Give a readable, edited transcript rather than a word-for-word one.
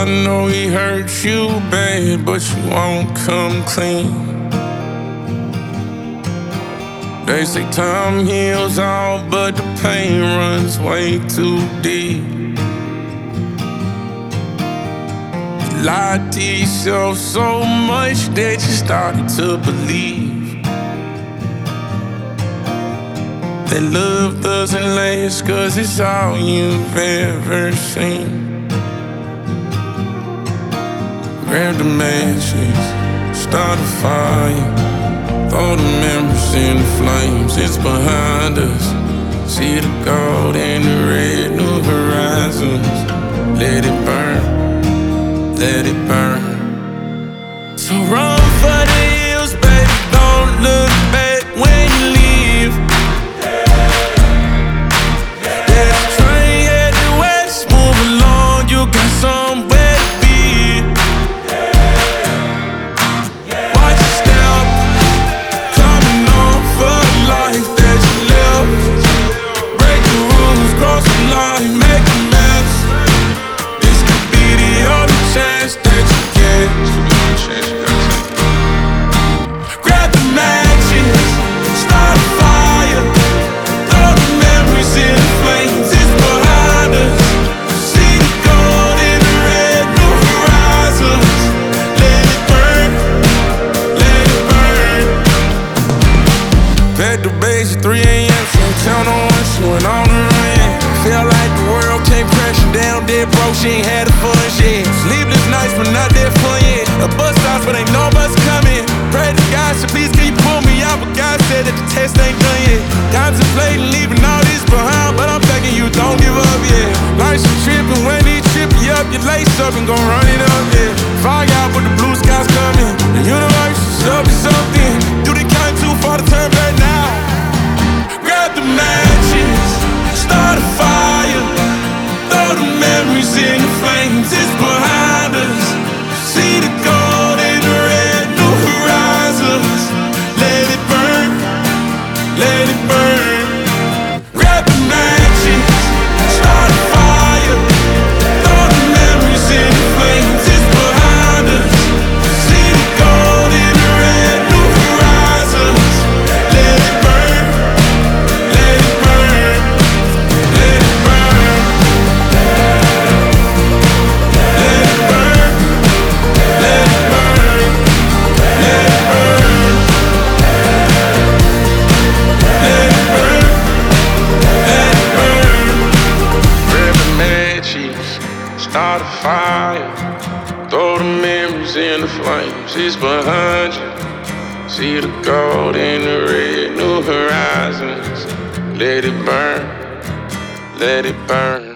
know he hurt you bad, but you won't come clean. They say time heals all, but the pain runs way too deep. You lied to yourself so much that you started to believe that love doesn't last, 'cause it's all you've ever seen. Grab the matches, start a fire, throw the memories in the flames, it's behind us. See the gold and the red, new horizons. Let it burn, let it burn. So run for the hills, baby, don't look back when you leave. There's a train headed west, move along, you got somewhere to be. Watch your step, coming on for the life that you live. Break the rules, cross the line, make a mess. This could be the only chance that you get. Grab the matches, start a fire, throw the memories in the flames, it's behind us. See the gold in the red, new horizons. Let it burn, let it burn. Back to base at 3 a.m. From town on one, she went on the run. Felt like the world came crashing down, dead broke, she ain't had a fun shit. Sleepless nights, but not that fun yet. A bus stops, but ain't no bus coming. Pray to God, so please can you pull me out? But God said that the test ain't done yet. Contemplating leaving all this behind, but I'm begging you, don't give up yet. Life's a trip, and when they trip you up, you lace up and gon' run it up, yeah. Fog out, but the blue skies coming. The universe is up to something. Do they count too far to turn back now? Grab the matches, start a fire, throw the memories in the flames, it's behind us. See the gold in the red, new horizons. Let it burn, let it burn. Grab the matches, start a fire, throw the memories in the flames, it's behind us. See the gold in the red, new horizons. Let it burn, let it burn, let it burn. Let it burn, let it burn, let it burn. Let it burn, let it burn. Grab the matches, start a fire, throw the memories in the flames, it's behind you. See the gold in the red, new horizons. Let it burn, let it burn.